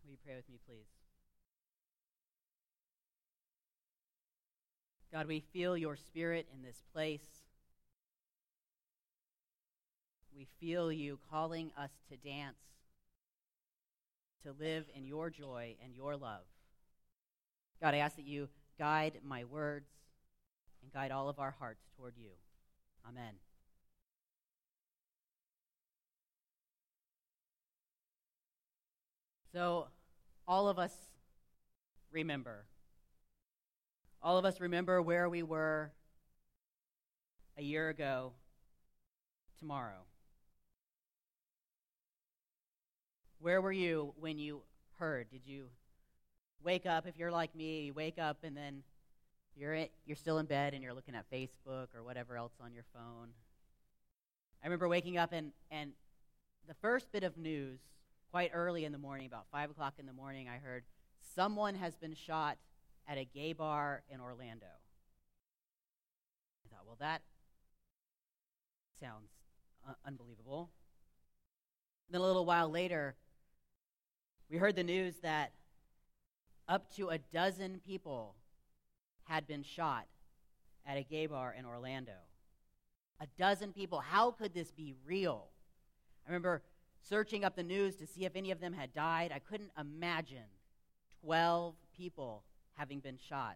Will you pray with me, please? God, we feel your spirit in this place. We feel you calling us to dance, to live in your joy and your love. God, I ask that you guide my words and guide all of our hearts toward you. Amen. So, all of us remember. All of us remember where we were a year ago tomorrow. Where were you when you heard? Did you wake up? If you're like me, you wake up and then you're still in bed and you're looking at Facebook or whatever else on your phone. I remember waking up and the first bit of news, quite early in the morning, about 5 o'clock in the morning, I heard someone has been shot at a gay bar in Orlando. I thought, well, that sounds unbelievable. Then a little while later, we heard the news that up to a dozen people had been shot at a gay bar in Orlando. A dozen people. How could this be real? I remember searching up the news to see if any of them had died. I couldn't imagine 12 people having been shot.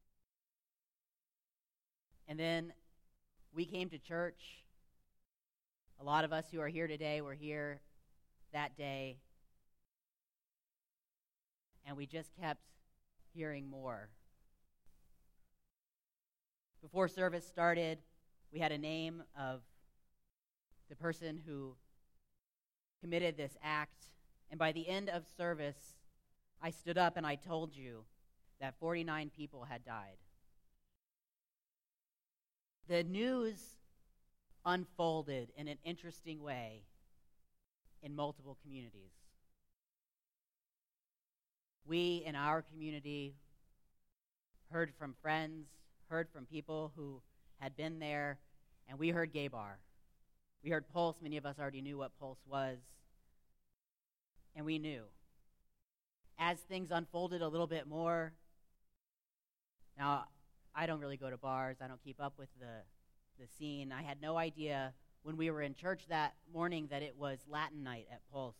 And then we came to church. A lot of us who are here today were here that day. And we just kept hearing more. Before service started, we had a name of the person who committed this act. And by the end of service, I stood up and I told you that 49 people had died. The news unfolded in an interesting way in multiple communities. We, in our community, heard from friends, heard from people who had been there, and we heard gay bar. We heard Pulse. Many of us already knew what Pulse was, and we knew. As things unfolded a little bit more, now, I don't really go to bars. I don't keep up with the scene. I had no idea when we were in church that morning that it was Latin night at Pulse.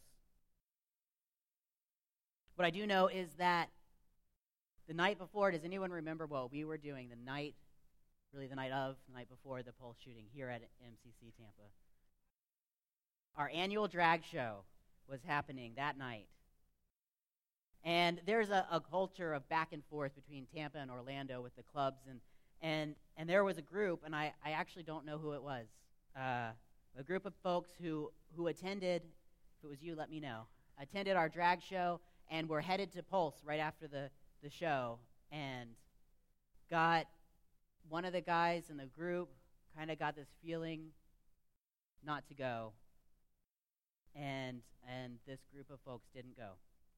What I do know is that the night before, does anyone remember what we were doing the night before the Pulse shooting here at MCC Tampa? Our annual drag show was happening that night. And there's a culture of back and forth between Tampa and Orlando with the clubs, and there was a group, and I actually don't know who it was, a group of folks who attended, if it was you, let me know, attended our drag show and were headed to Pulse right after the show, and got one of the guys in the group kind of got this feeling not to go, and this group of folks didn't go.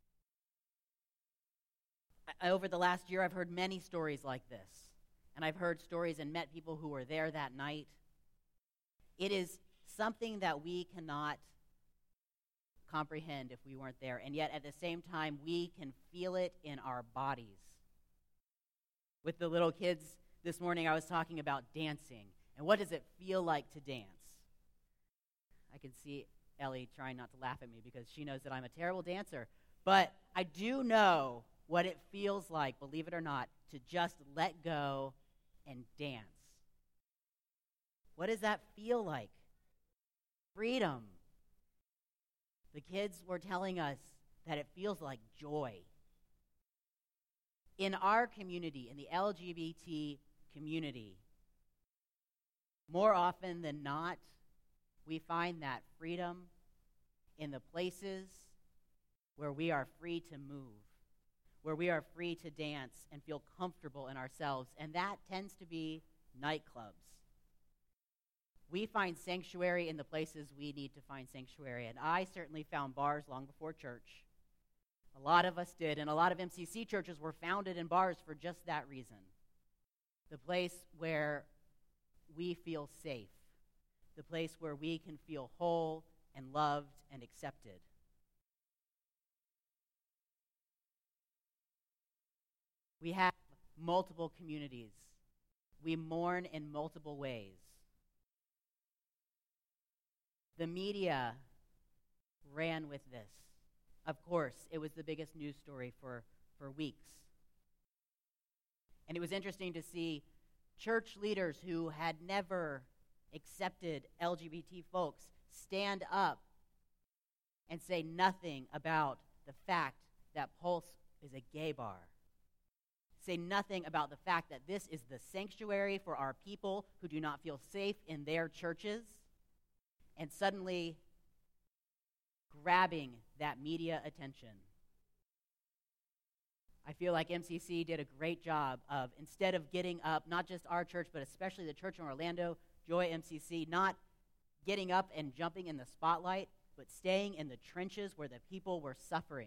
Over the last year, I've heard many stories like this, and I've heard stories and met people who were there that night. It is something that we cannot comprehend if we weren't there, and yet at the same time, we can feel it in our bodies. With the little kids this morning, I was talking about dancing, and what does it feel like to dance? I can see Ellie trying not to laugh at me because she knows that I'm a terrible dancer, but I do know what it feels like, believe it or not, to just let go and dance. What does that feel like? Freedom. The kids were telling us that it feels like joy. In our community, in the LGBT community, more often than not, we find that freedom in the places where we are free to move, where we are free to dance and feel comfortable in ourselves, and that tends to be nightclubs. We find sanctuary in the places we need to find sanctuary, and I certainly found bars long before church. A lot of us did, and a lot of MCC churches were founded in bars for just that reason. The place where we feel safe, the place where we can feel whole and loved and accepted. We have multiple communities. We mourn in multiple ways. The media ran with this. Of course, it was the biggest news story for weeks. And it was interesting to see church leaders who had never accepted LGBT folks stand up and say nothing about the fact that Pulse is a gay bar. Say nothing about the fact that this is the sanctuary for our people who do not feel safe in their churches, and suddenly grabbing that media attention. I feel like MCC did a great job of, instead of getting up, not just our church, but especially the church in Orlando, Joy MCC, not getting up and jumping in the spotlight, but staying in the trenches where the people were suffering.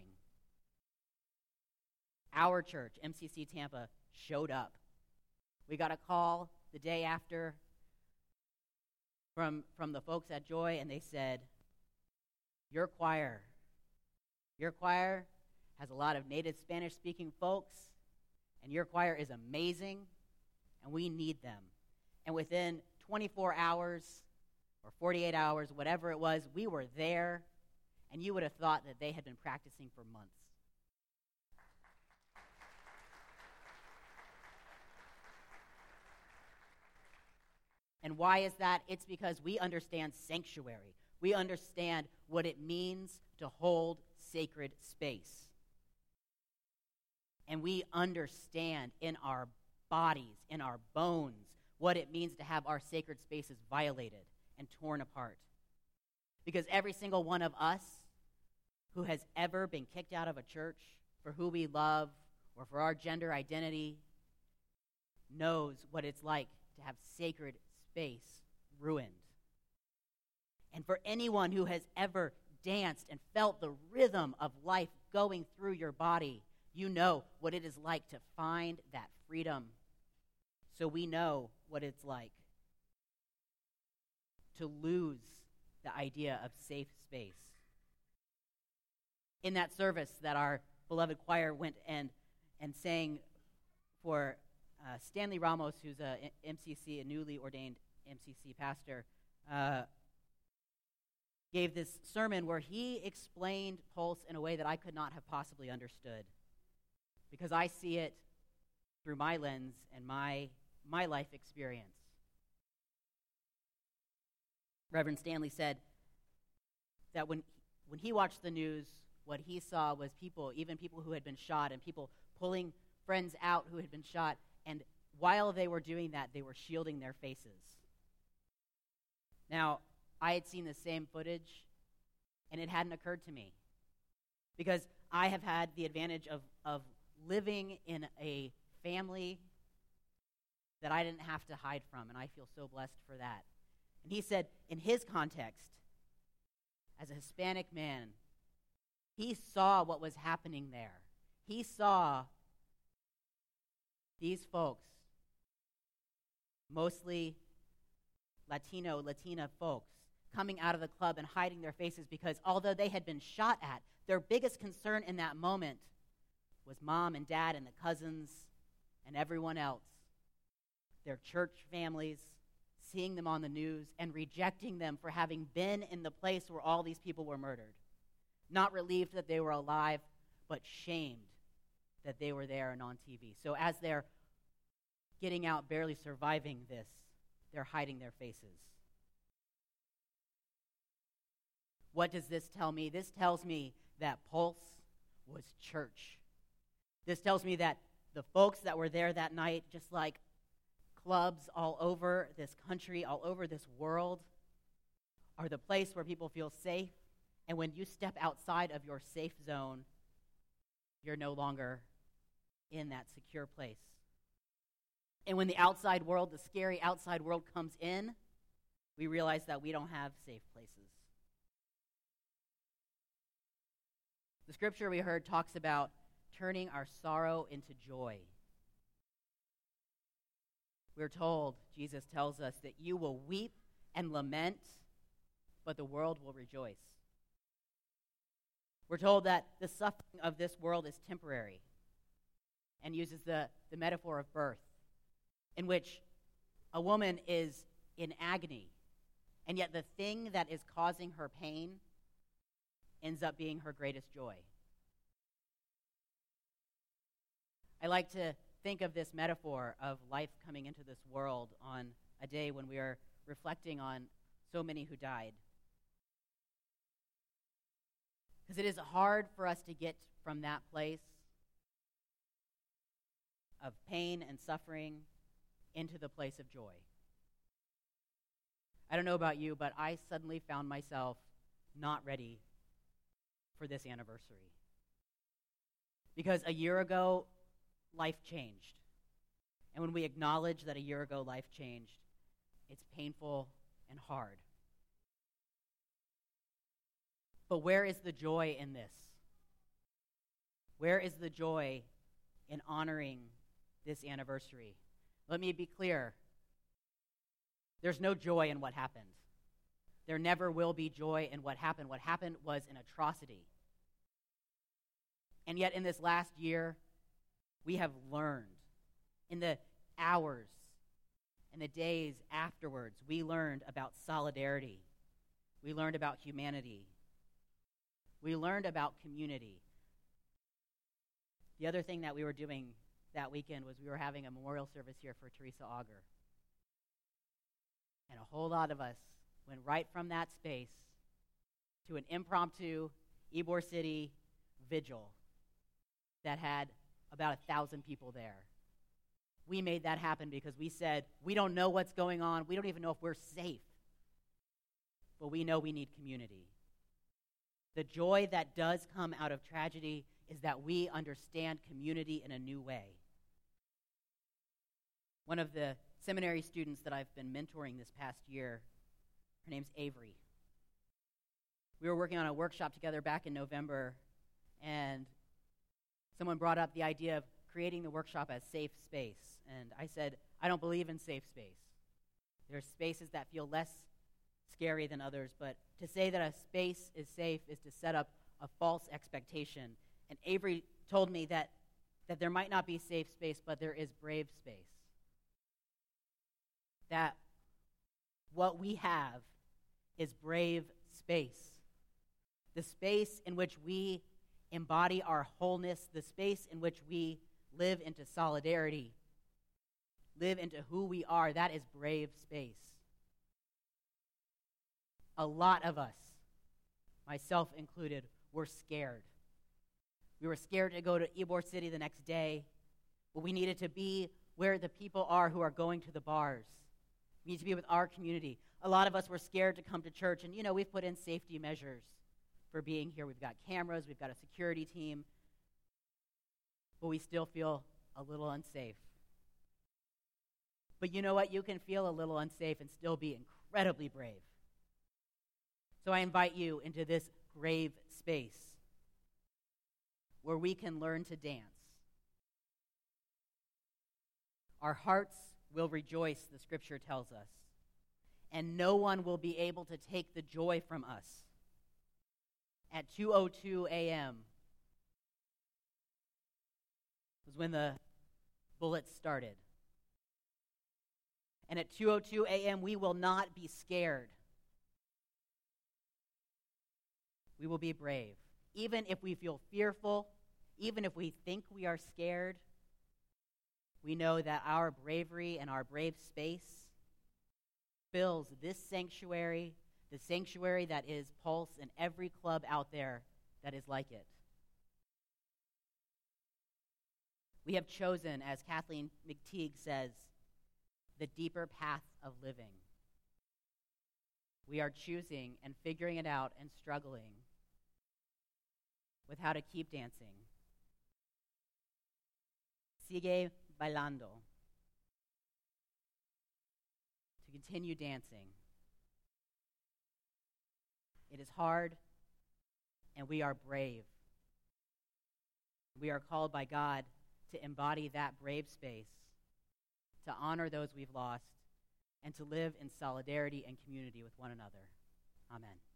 Our church, MCC Tampa, showed up. We got a call the day after from the folks at Joy, and they said, your choir has a lot of native Spanish-speaking folks, and your choir is amazing, and we need them. And within 24 hours or 48 hours, whatever it was, we were there, and you would have thought that they had been practicing for months. And why is that? It's because we understand sanctuary. We understand what it means to hold sacred space. And we understand in our bodies, in our bones, what it means to have our sacred spaces violated and torn apart. Because every single one of us who has ever been kicked out of a church for who we love or for our gender identity knows what it's like to have sacred space ruined. And for anyone who has ever danced and felt the rhythm of life going through your body, you know what it is like to find that freedom. So we know what it's like to lose the idea of safe space. In that service that our beloved choir went and sang for Stanley Ramos, who's a MCC, a newly ordained MCC pastor, gave this sermon where he explained Pulse in a way that I could not have possibly understood, because I see it through my lens and my life experience. Reverend Stanley said that when he watched the news, what he saw was people, even people who had been shot, and people pulling friends out who had been shot, and while they were doing that, they were shielding their faces. Now, I had seen the same footage, and it hadn't occurred to me, because I have had the advantage of living in a family that I didn't have to hide from, and I feel so blessed for that. And he said, in his context, as a Hispanic man, he saw what was happening there. He saw these folks, mostly Latina folks, coming out of the club and hiding their faces because although they had been shot at, their biggest concern in that moment was mom and dad and the cousins and everyone else, their church families, seeing them on the news and rejecting them for having been in the place where all these people were murdered. Not relieved that they were alive, but shamed that they were there and on TV. So as they're getting out, barely surviving this, they're hiding their faces. What does this tell me? This tells me that Pulse was church. This tells me that the folks that were there that night, just like clubs all over this country, all over this world, are the place where people feel safe. And when you step outside of your safe zone, you're no longer in that secure place. And when the outside world, the scary outside world comes in, we realize that we don't have safe places. The scripture we heard talks about turning our sorrow into joy. We're told, Jesus tells us, that you will weep and lament, but the world will rejoice. We're told that the suffering of this world is temporary, and uses the metaphor of birth, in which a woman is in agony, and yet the thing that is causing her pain ends up being her greatest joy. I like to think of this metaphor of life coming into this world on a day when we are reflecting on so many who died. Because it is hard for us to get from that place of pain and suffering into the place of joy. I don't know about you, but I suddenly found myself not ready for this anniversary. Because a year ago, life changed. And when we acknowledge that a year ago life changed, it's painful and hard. But where is the joy in this? Where is the joy in honoring this anniversary? Let me be clear. There's no joy in what happened. There never will be joy in what happened. What happened was an atrocity. And yet in this last year, we have learned. In the hours and the days afterwards, we learned about solidarity. We learned about humanity. We learned about community. The other thing that we were doing that weekend was we were having a memorial service here for Teresa Auger. And a whole lot of us went right from that space to an impromptu Ybor City vigil that had about 1,000 people there. We made that happen because we said, we don't know what's going on. We don't even know if we're safe. But we know we need community. The joy that does come out of tragedy is that we understand community in a new way. One of the seminary students that I've been mentoring this past year, her name's Avery. We were working on a workshop together back in November, and someone brought up the idea of creating the workshop as safe space. And I said, I don't believe in safe space. There are spaces that feel less scary than others, but to say that a space is safe is to set up a false expectation. And Avery told me that there might not be safe space, but there is brave space. That what we have is brave space. The space in which we embody our wholeness, the space in which we live into solidarity, live into who we are, that is brave space. A lot of us, myself included, were scared. We were scared to go to Ybor City the next day, but we needed to be where the people are who are going to the bars. We need to be with our community. A lot of us were scared to come to church, and we've put in safety measures for being here. We've got cameras, we've got a security team, but we still feel a little unsafe. But you know what? You can feel a little unsafe and still be incredibly brave. So I invite you into this brave space where we can learn to dance. Our hearts will rejoice, the scripture tells us, and no one will be able to take the joy from us. At 2:02 a.m. was when the bullets started. And at 2:02 a.m., we will not be scared. We will be brave. Even if we feel fearful, even if we think we are scared, we know that our bravery and our brave space fills this sanctuary, the sanctuary that is Pulse, and every club out there that is like it. We have chosen, as Kathleen McTeague says, the deeper path of living. We are choosing and figuring it out and struggling with how to keep dancing. Sigue bailando. To continue dancing. It is hard, and we are brave. We are called by God to embody that brave space, to honor those we've lost, and to live in solidarity and community with one another. Amen.